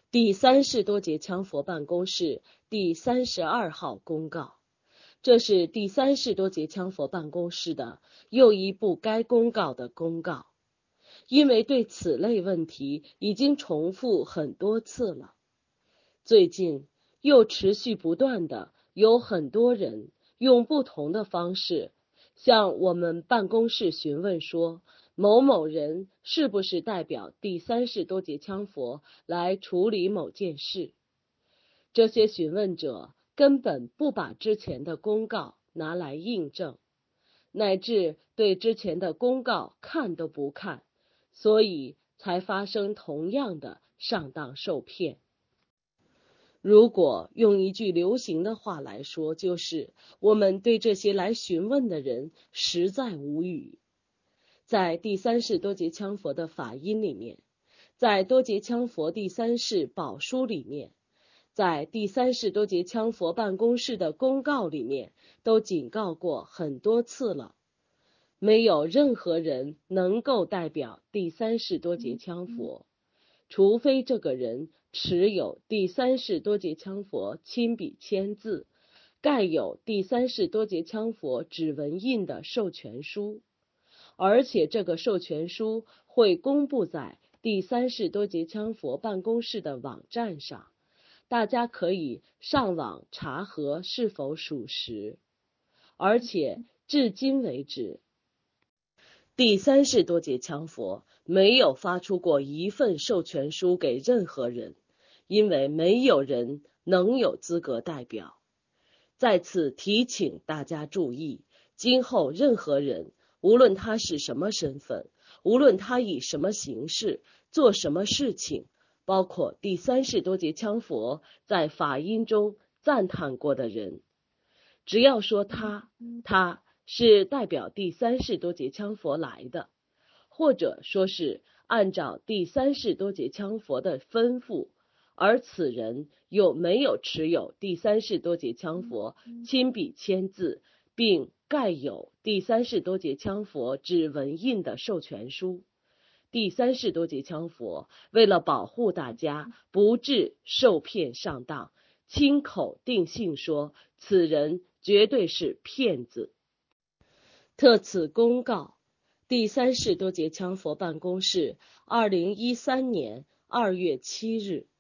第三世多杰羌佛办公室第32号公告，这是第三世多杰羌佛办公室的又一部该公告的公告，因为对此类问题已经重复很多次了。最近又持续不断的有很多人用不同的方式向我们办公室询问说，某某人是不是代表第三世多杰羌佛来处理某件事。这些询问者根本不把之前的公告拿来印证，乃至对之前的公告看都不看，所以才发生同样的上当受骗。如果用一句流行的话来说，就是我们对这些来询问的人实在无语。在第三世多杰羌佛的法音里面，在多杰羌佛第三世宝书里面，在第三世多杰羌佛办公室的公告里面，都警告过很多次了。没有任何人能够代表第三世多杰羌佛，除非这个人持有第三世多杰羌佛亲笔签字，盖有第三世多杰羌佛指纹印的授权书，而且这个授权书会公布在第三世多杰羌佛办公室的网站上，大家可以上网查核是否属实。而且至今为止，第三世多杰羌佛没有发出过一份授权书给任何人，因为没有人能有资格代表。再次提醒大家注意，今后任何人，无论他是什么身份，无论他以什么形式做什么事情，包括第三世多杰羌佛在法音中赞叹过的人，只要说他是代表第三世多杰羌佛来的，或者说是按照第三世多杰羌佛的吩咐，而此人又没有持有第三世多杰羌佛亲笔签字并盖有第三世多杰羌佛指纹印的授权书，第三世多杰羌佛为了保护大家不致受骗上当，亲口定性说此人绝对是骗子。特此公告，第三世多杰羌佛办公室2013年2月7日。